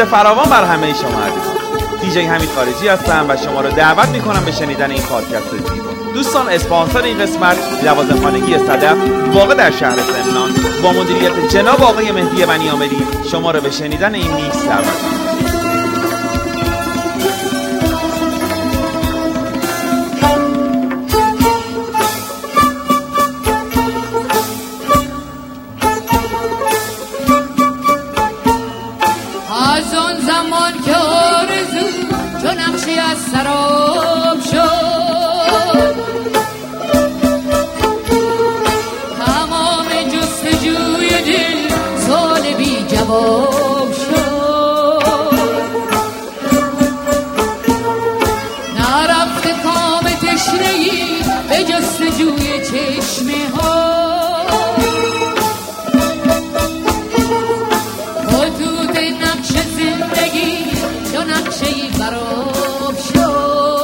فراوان بر همه شما عزیزان. دیجی حمید خارجی هستم و شما رو دعوت میکنم به شنیدن این پادکست زیبا. دوستان، اسپانسر این قسمت لوازمخانگی صدف واقع در شهر سمنان با مدیریت جناب آقای مهدی بنیامری شما رو به شنیدن این میکس دعوت می‌کنم. سراب شد تمام جستجوی دل سال بی جواب شد، نرفت کام تشنه‌ای به جستجوی چشمه ها، خطوط نقش زندگی چو نقشه‌ای براب شد.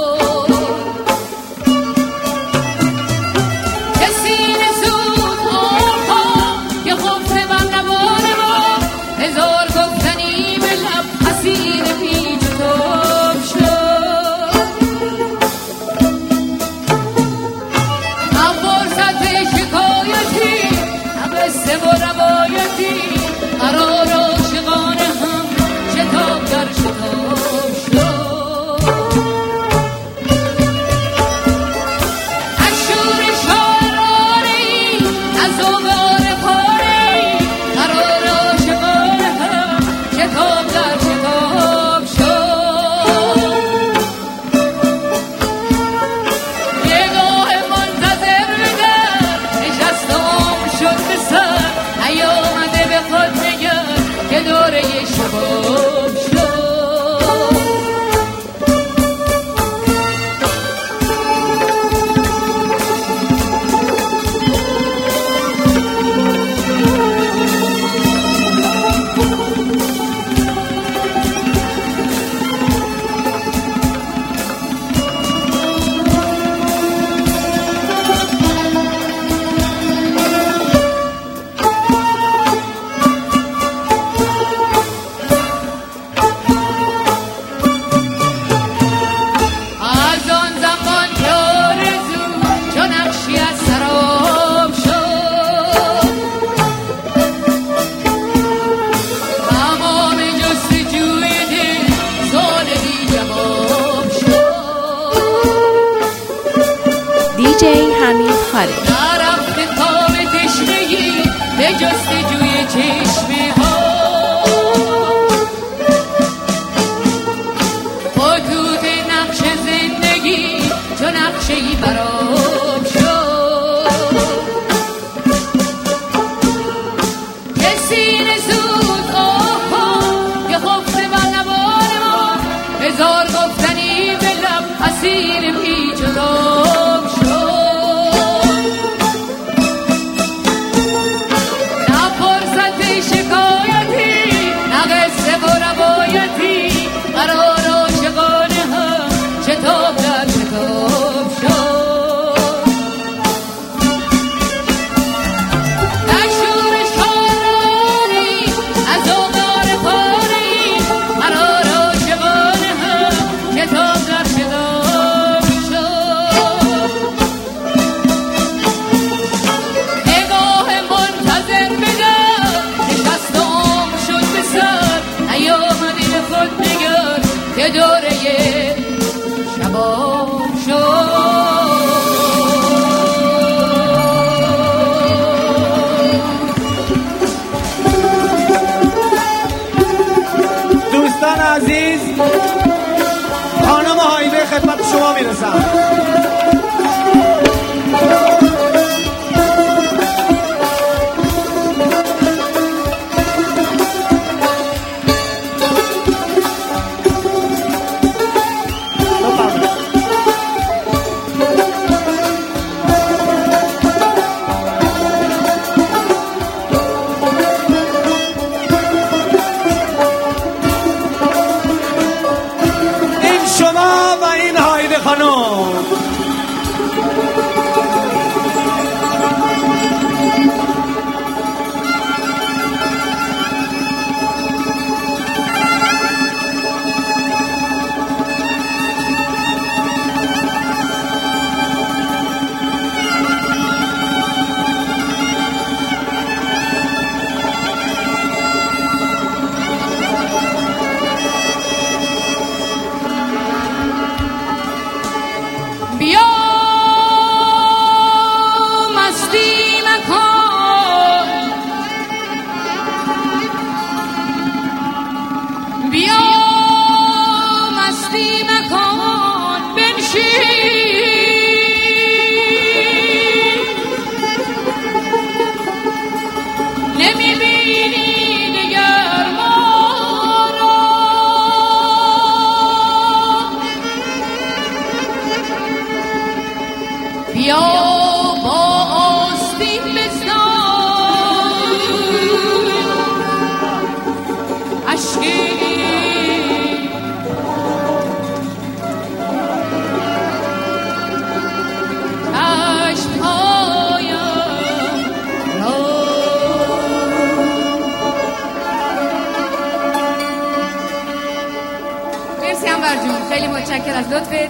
دیجی حمید خارجی. نرفت کام تشنه‌ای به جستجوی چشمه ها، خطوط نقش زندگی چو نقشه‌ای براب شد، کسی رسود که خفته بر لبان ما، هزار گفتنی به لب اسیر پیچ و تاب شد. قرار عاشقانه هم شتاب در شتاب شد. بیا مستی مکن، بیا مستی مکن بنشین، نمیبینی دیگر ما را، بیا با آستین بزن اشکی، خیلی متشکرم از لطفت.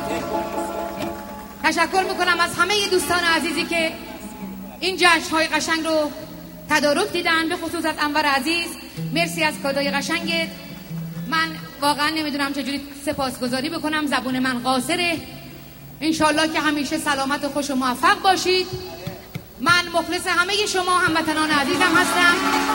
تشکر میکنم از همه دوستان عزیزی که این جشن‌های قشنگ رو تدارک دیدن، به خصوص از انور عزیز. مرسی از کادوی قشنگت. من واقعا نمیدونم چجوری سپاسگزاری بکنم، زبون من قاصره. انشالله که همیشه سلامت و خوش و موفق باشید. من مخلص همه شما هموطنان عزیزم هستم.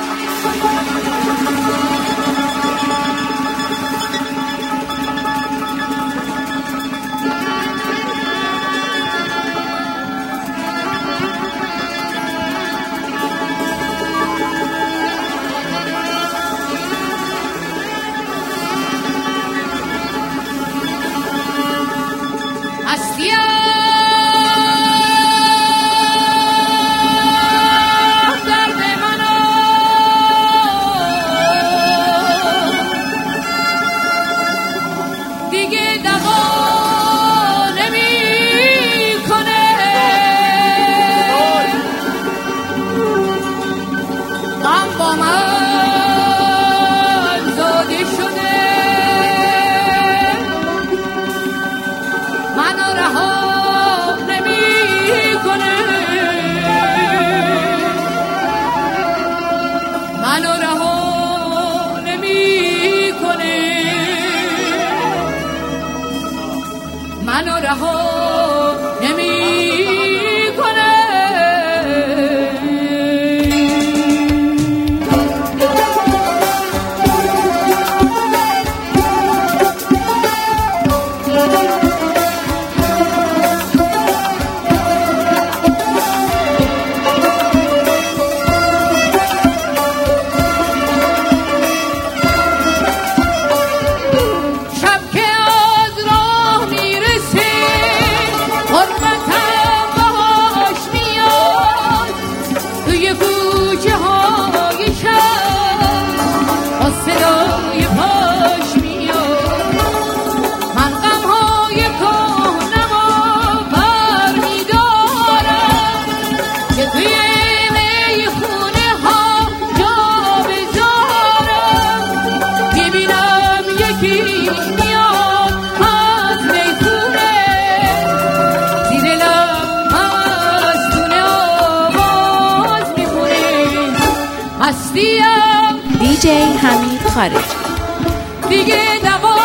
DJ حمید خارجی دیگه دوا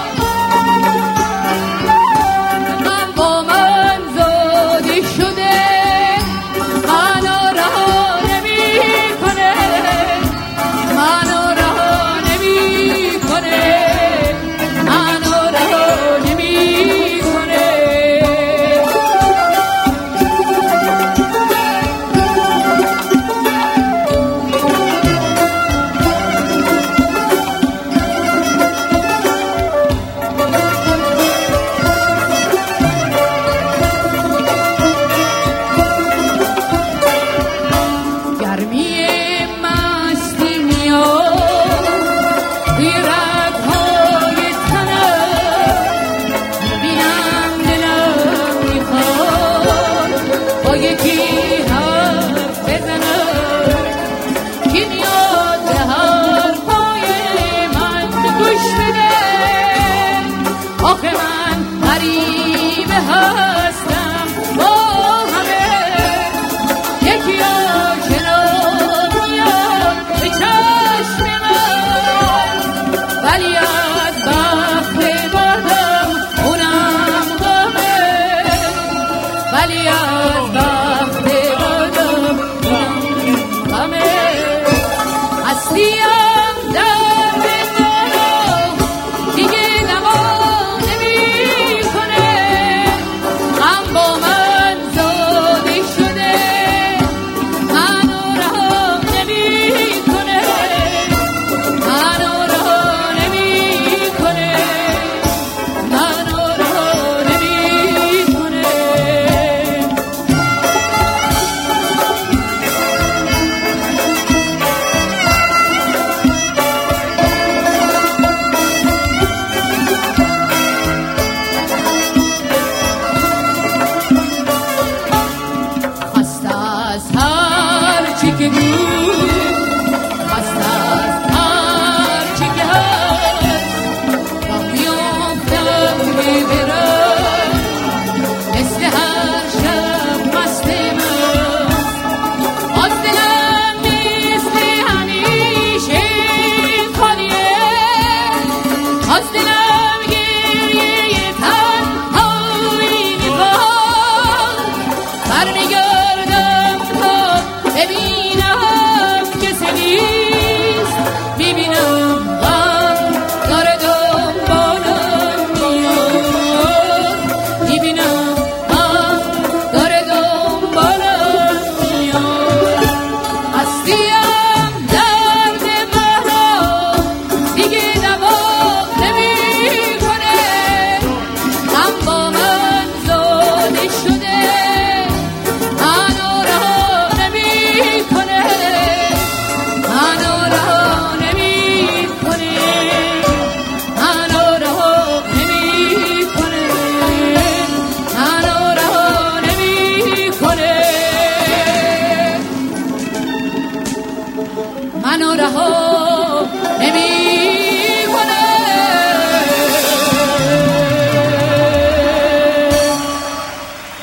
من با من زاده شده، منو رها نمی کنه، منو رها نمی کنه، منو رها نمی کنه.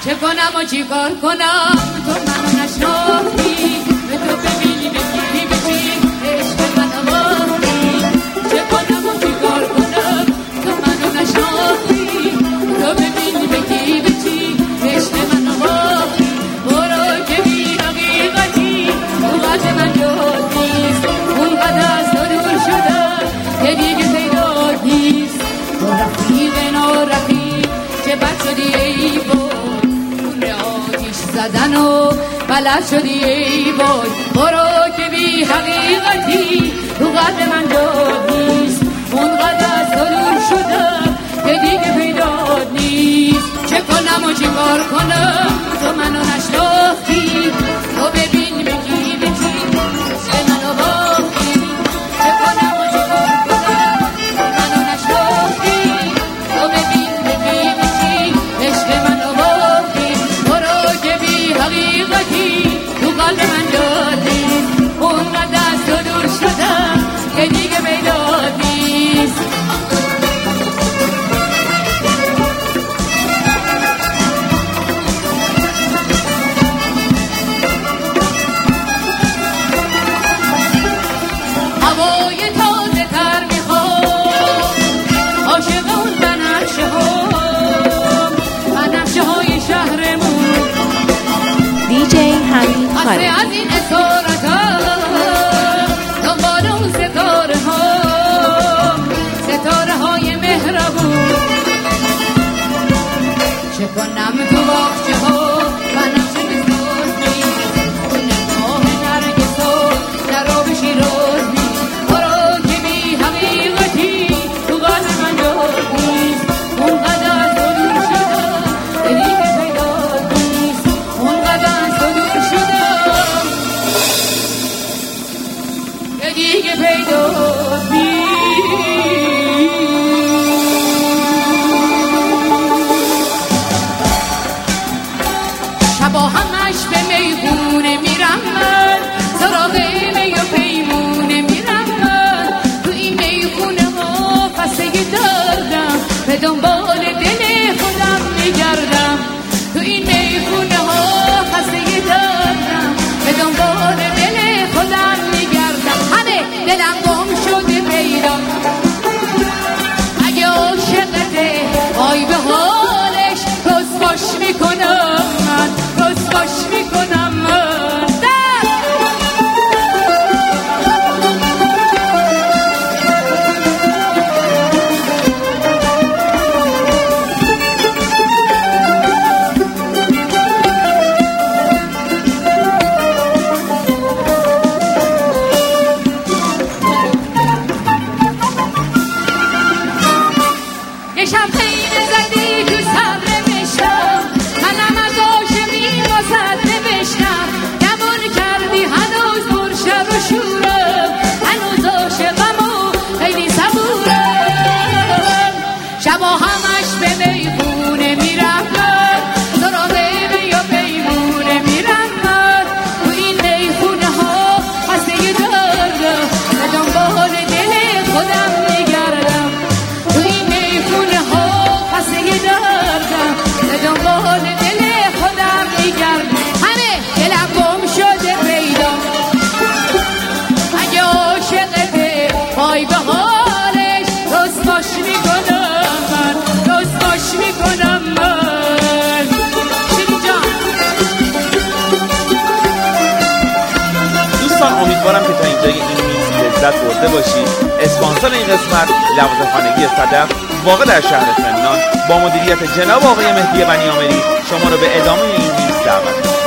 چه کنم و چی کار کنم تو منو نشناختی به تو ببینی بگیری بگی عشق منو باختی چه کنم و چی کار کنم تو منو نشناختی تو ببینی بگی بگی عشق منو باختی برو که بی حقیقتی اونقدر من یاد نیست اونقدر از تو دور شدم که دیگه پیدا نیست تو رفیق نارفیق چه بد شدی ای بای آتیش زدن و بلد شدی ای بای برو که بی حقیقتی تو قدر من جاد نیست اونقدر از تو دور شدم که دیگه پیدا نیست چه کنم و چی کار کنم تو منو نشناختی تو ببین بگی بگی چه منو باختی چه کنم و چی کار کنم تو منو نشناختی تو ببین بگی بگی عشق منو باختی برو که بی حقیقتی تو قلب من دادی اونقدر از تو دور شدم که دیگه پیدا نیست هوای تازه تر میخوام عاشق اون بنفشه های شهرمون دیجی حمید خارجی از این اسارت ها دنبال اون ستاره های مهربون چه کنم تو باغچه ها بنفشه بساز نیست تو نگاه نرگس ها در آب شیراز نیست برو که بی حقیقتی تو قلب من جاد نیست اونقدر از تو دور شدم که دیگه پیدا نیست اونقدر از تو دور شدم که دیگه پیدا نیست شبا همش به میخونه میرم من سراغ می و پیمونه میرم من تو این میخونه ها قصه دردم به دنبال دل خودم میگردم تو این میخونه ها قصه دردم به دنبال دل خودم میگردم همه دلم گم شده پیدا اگه عاشقته آی به حالش رسواش میکنم من رسواش میکنم من یه شب خیلی زدی تو صبر بشم منم از عاشقی واسد نوشتم گمون کردی هنوز برشر و شورم هنوز عاشقم و خیلی صبورم شبا همش به میخونه میرم من سراغ می و پیمونه میرم من تو این میخونه ها قصه دردم به دنبال دل خودم میگردم تو این میخونه ها قصه دردم به دنبال دل خودم میگردم همه دلم گم شده پیدا اگه عاشقته پای به حالش رسواش میکنم من رسواش میکنم من شیرین جان دوستان امیدوارم که تا اینجای این میز لذت برده باشید. اسپانسر این قسمت لوازمخانگی صدف واقع در شهر سمنان با مدیریت جناب آقای مهدی بنیامری شما رو به ادامه این میز دعوت می‌کنم.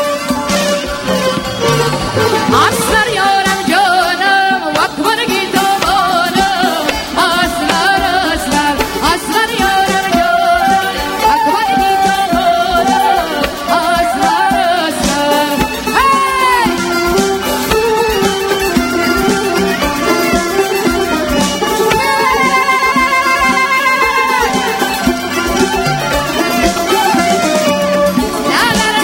اصغر یارم جانم وقت گیتابانم اصغر اصغر اصغر یارم جانم وقت گیتابانم اصغر اصغر لا لا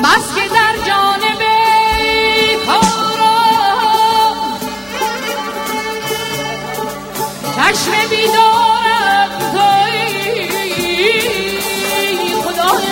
بس که در جانب کارا چشم بیدارم توی خدای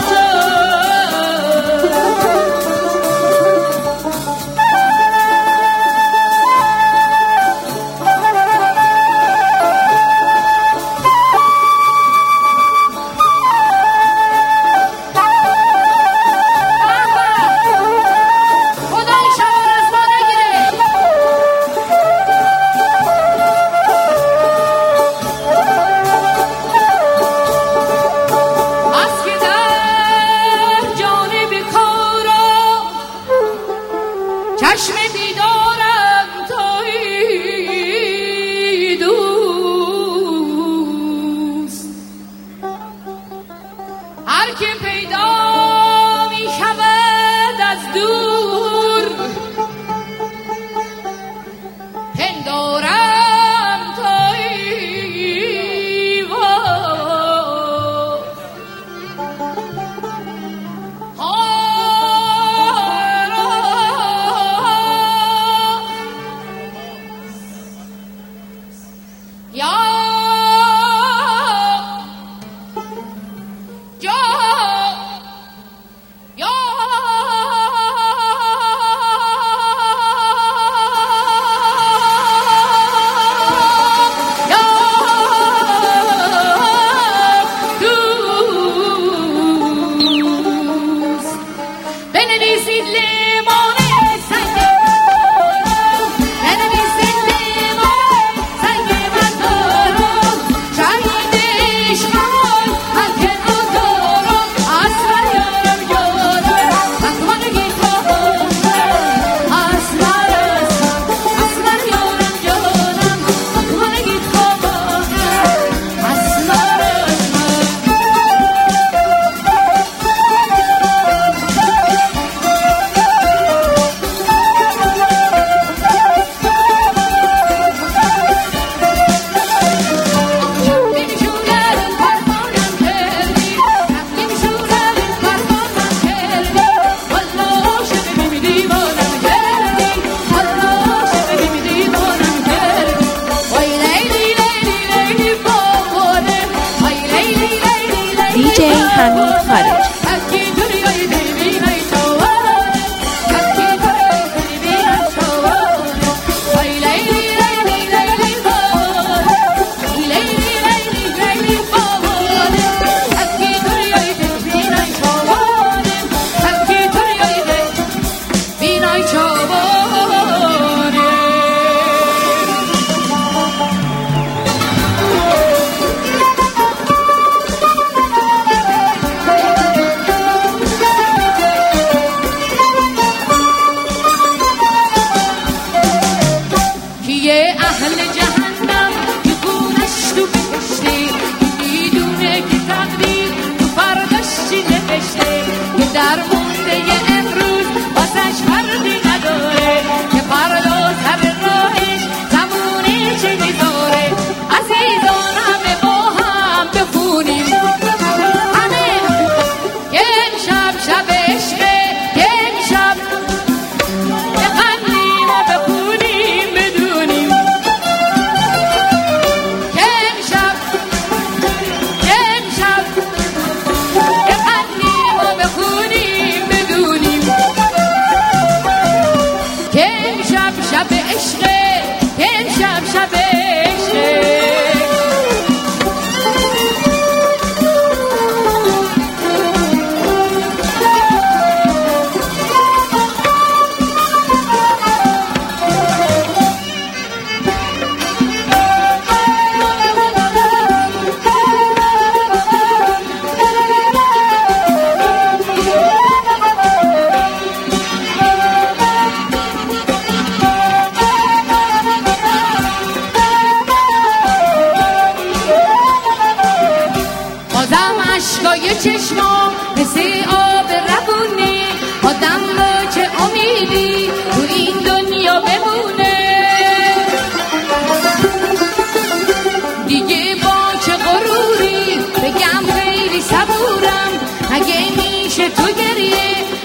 چشم دیدارم توی دوست هر که پیدا می شود از دور پندارم توی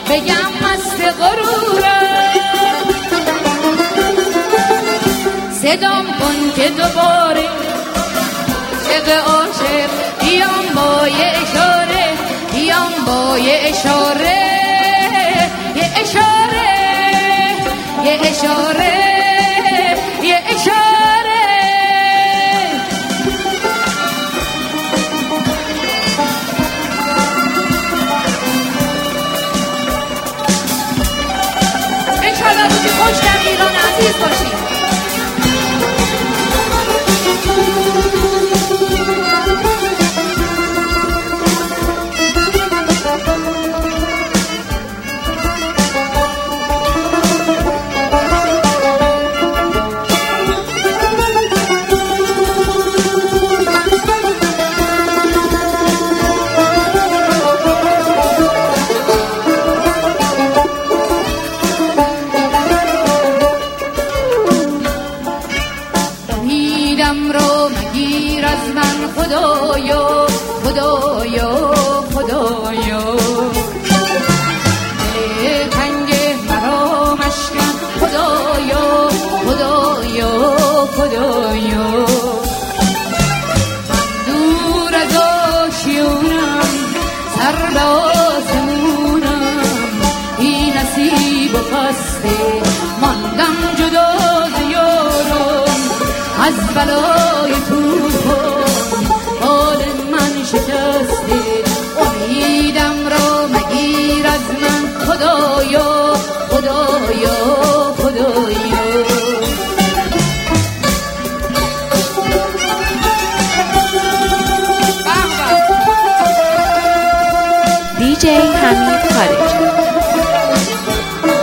بگم مست غرورم، صدام کن که دوباره عشق عاشق بیام با یه اشاره، بیام با یه اشاره، یه اشاره، یه اشاره، یه اشاره. انشالله روزی خوش در ایران عزیز باشید. خدایا خدایا خدایا تنگ مرا مشکن، خدایا خدایا خدایا. من دور از آشیانم، سر به آسمونم، بی نصیب و خسته ماندم جدا ز یارم، از بلای طوفان حال من شکسته، امیدم را مگیر از من، خدایا خدایا خدایا. دیجی حمید خارجی.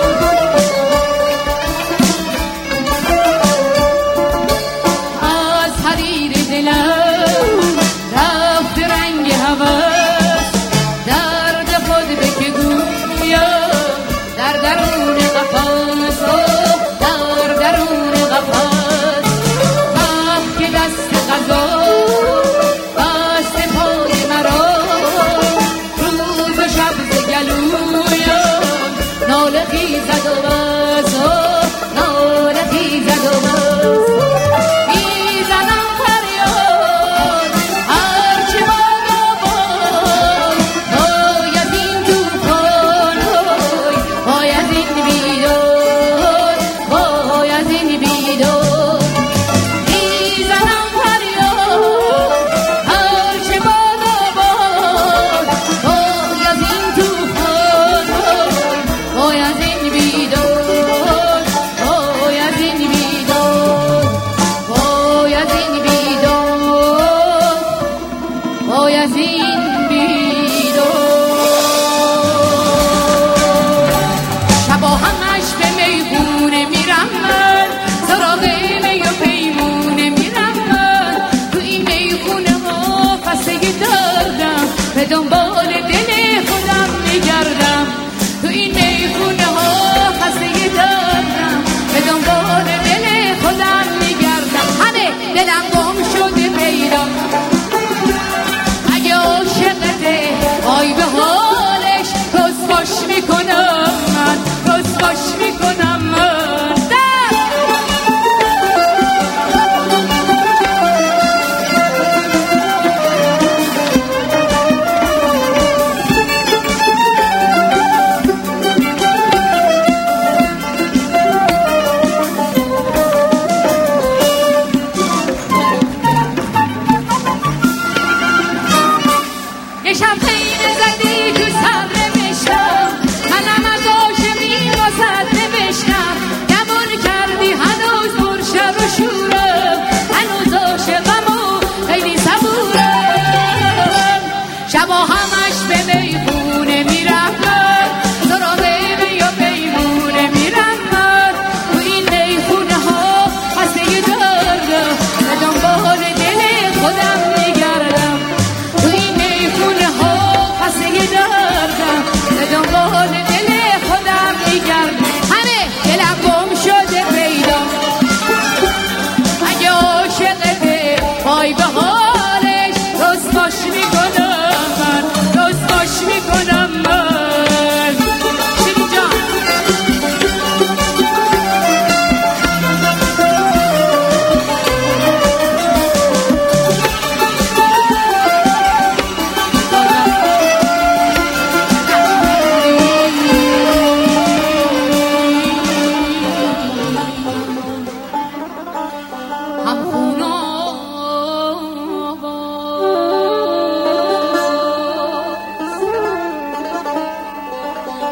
از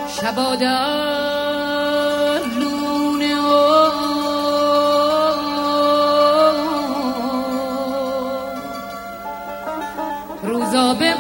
شبا در لونه روزا به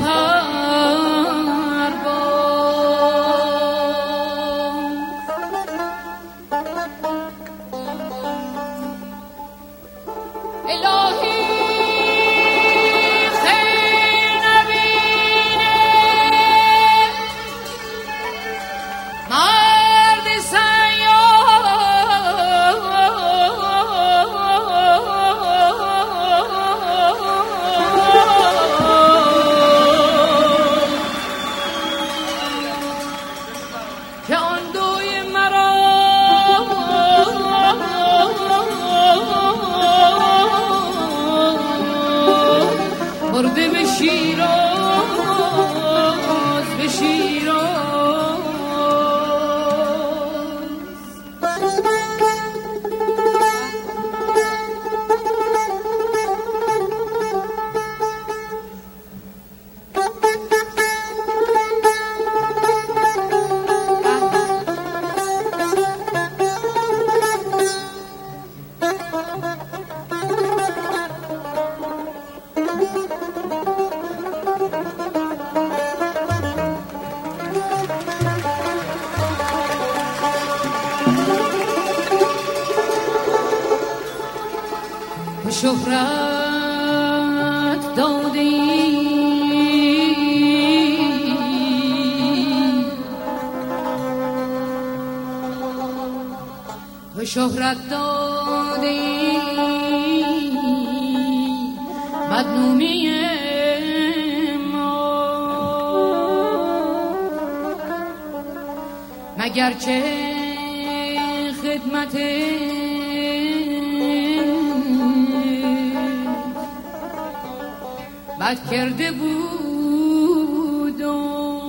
شهرت دادی تو شهرت دادی بدنامی ما مگر چه خدمت بد کرده بودم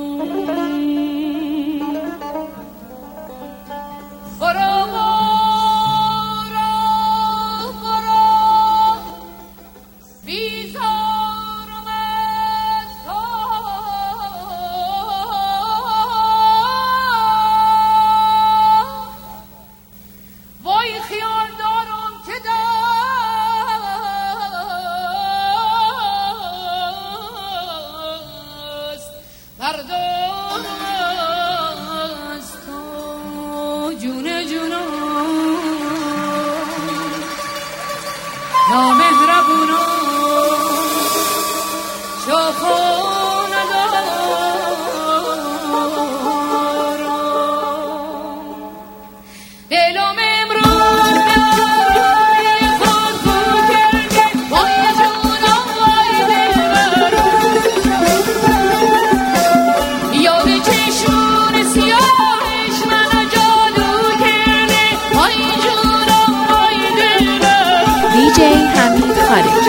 DJ حمید خارجی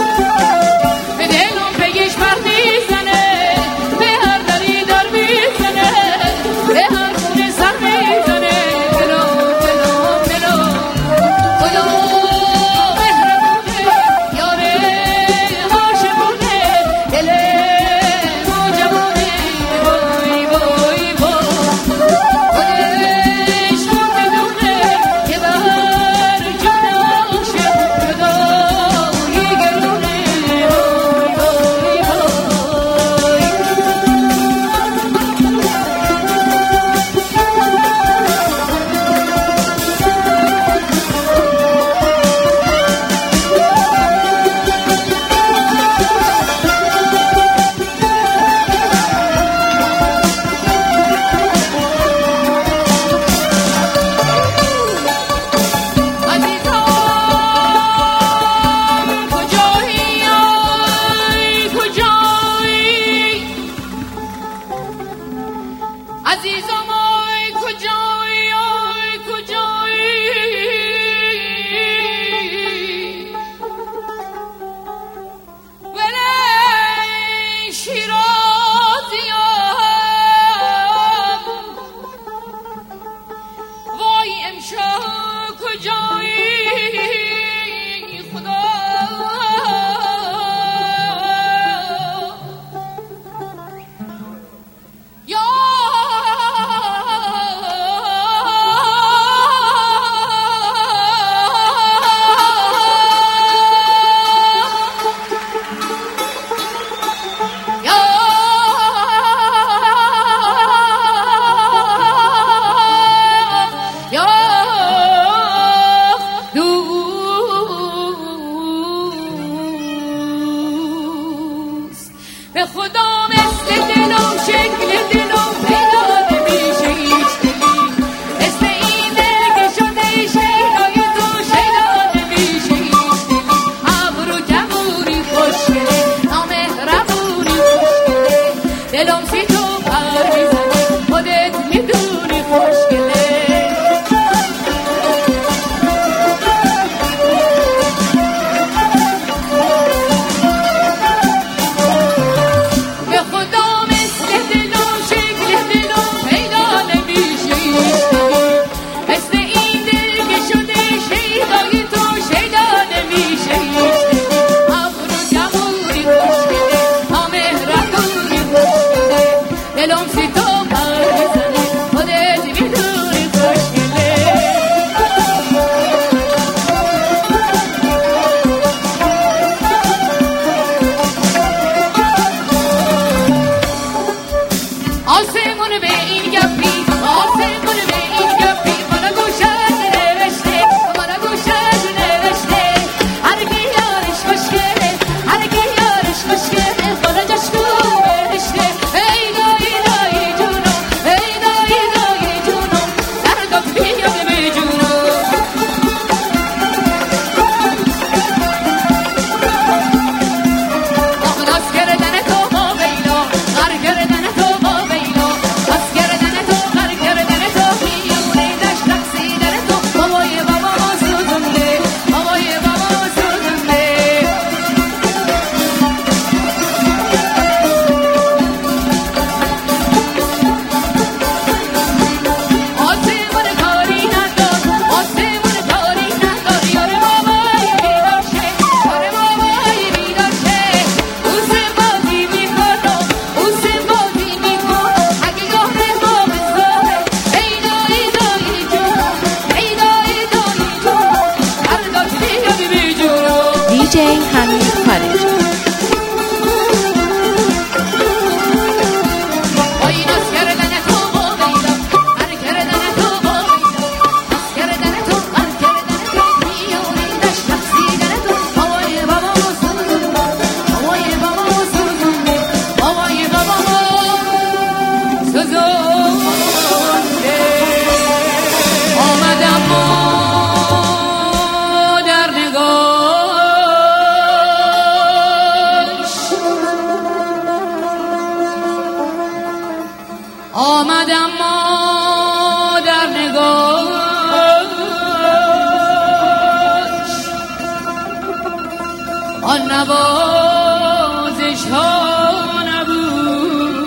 نوازش ها نبود،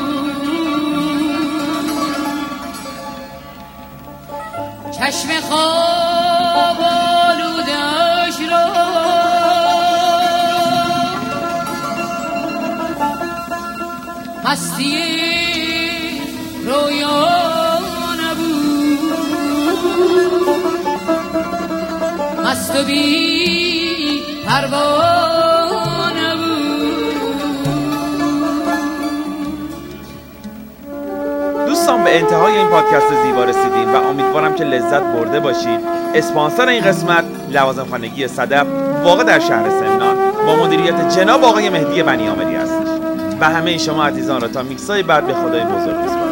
چشم خواب آلودش را مستی رویا نبود، مست و بی پروا دوستان به انتهای این پادکست زیبا رسیدیم و امیدوارم که لذت برده باشید. اسپانسر این قسمت لوازم خانگی صدف واقع در شهر سمنان با مدیریت جناب آقای مهدی بنیامری هستش و همه شما عزیزان را تا میکسای بعد به خدای بزرگ میسپارم.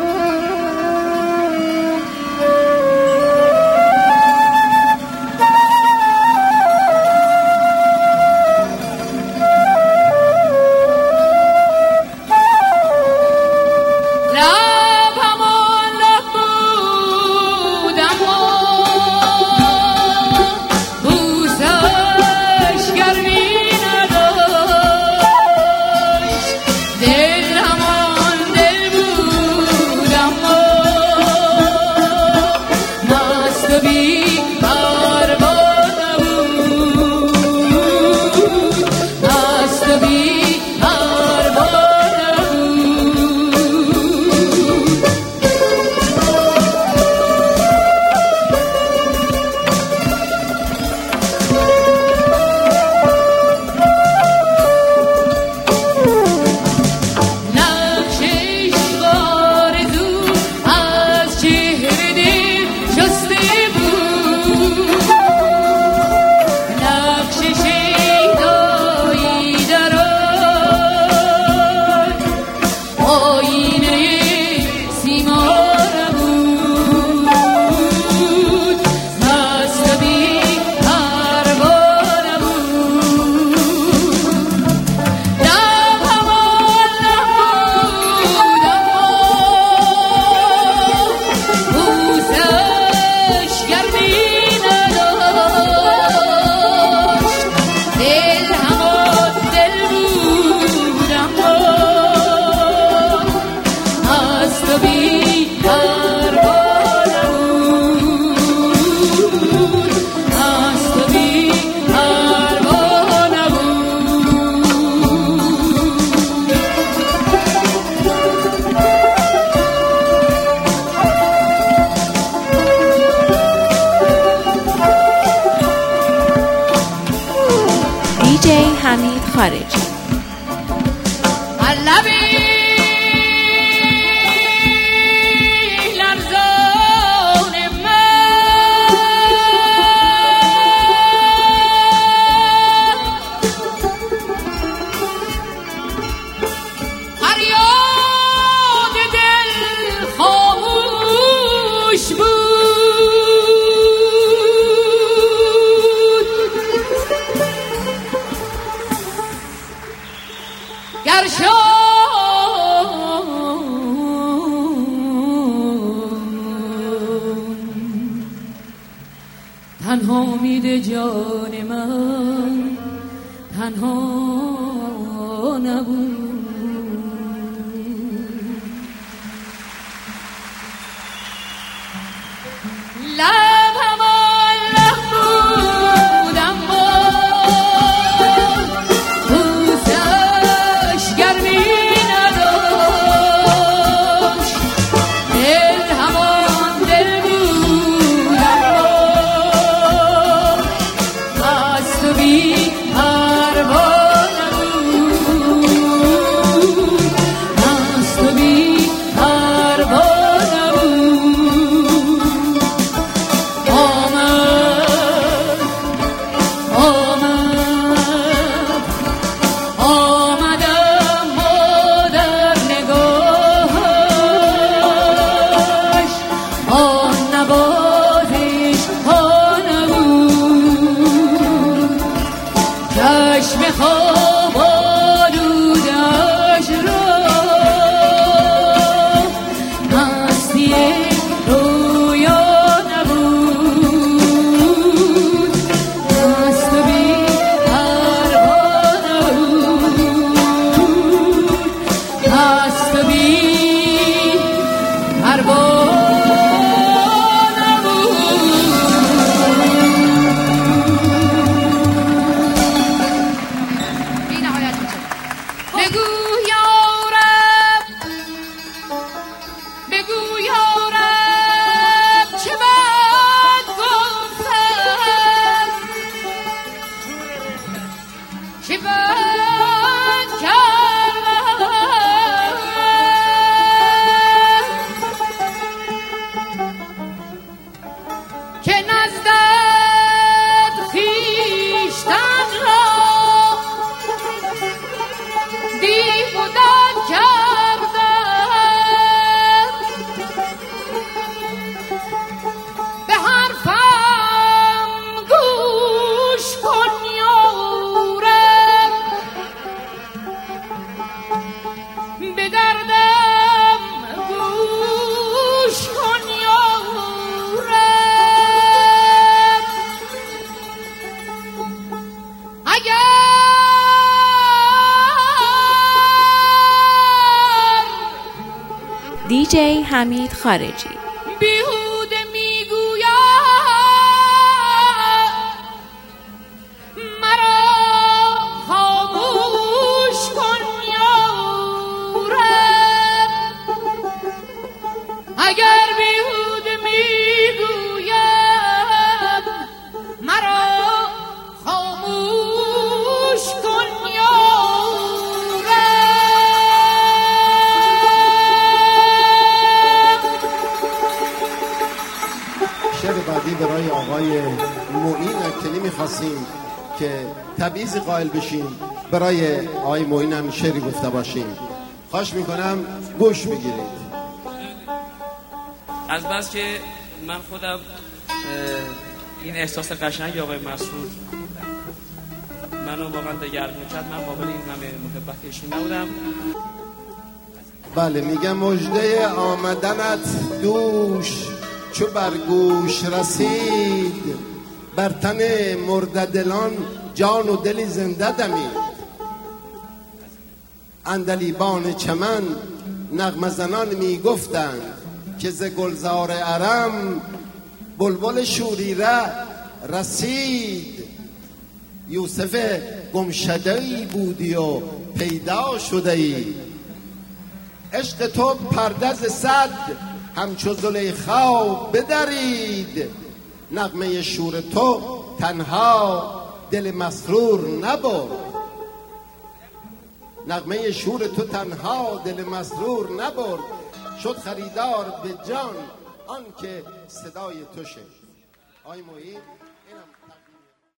DJ حمید خارجی. تنها امید جان من تنها نبود. لبم الله بود اما بوسش گرمی نداشت. دل همان دل بود اما مست و بی پروا نبود. مست و بی پروا دیجی حمید خارجی. بیهوده میگویم مرا خاموش کن یارب، اگر بیهوده میگویم مرا خاموش کن یارب. شعر بعدی برای آقای معین اکنی میخواستیم که تبعیض قائل بشیم، برای آقای معین هم شعری گفته باشیم. خواهش میکنم گوش بگیرید. از بس که من خودم این احساس قشنگ آقای مسعود منو واقعا دگرگون کرد، من قابل این همه محبت ایشون نبودم. بله، میگم مژده آمدنت دوش چو بر گوش رسید، بر تن مرده دلان جان و دلی زنده دمید. عندلیبان چمن نغمه زنان میگفتند که ز گلزار ارم بلبل شوریره رسید. یوسف گمشده‌ای بودی و پیدا شده‌ای، عشق تو پردز صد همچو زلیخا بدرید. نغمه شور تو تنها دل مسرور نبرد، نغمه شور تو تنها دل مسرور نبرد. شد خریدار به جان آن که صدای تو شد. آی معین اینم